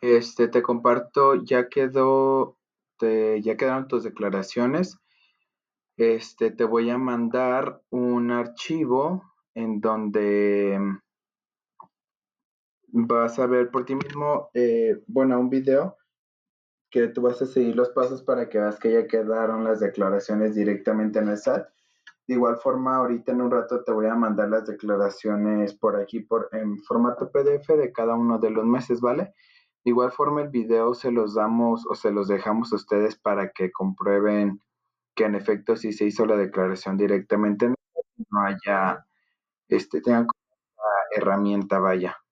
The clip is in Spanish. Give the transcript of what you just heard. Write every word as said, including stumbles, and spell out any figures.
Este, te comparto, ya quedó, te- ya quedaron tus declaraciones. Este, te voy a mandar un archivo en donde vas a ver por ti mismo, eh, bueno, un video que tú vas a seguir los pasos para que veas que ya quedaron las declaraciones directamente en el S A T. De igual forma, ahorita en un rato te voy a mandar las declaraciones por aquí por, en formato P D F de cada uno de los meses, ¿vale? De igual forma, el video se los damos o se los dejamos a ustedes para que comprueben que en efecto sí se hizo la declaración directamente, no haya, este, tengan como herramienta, vaya.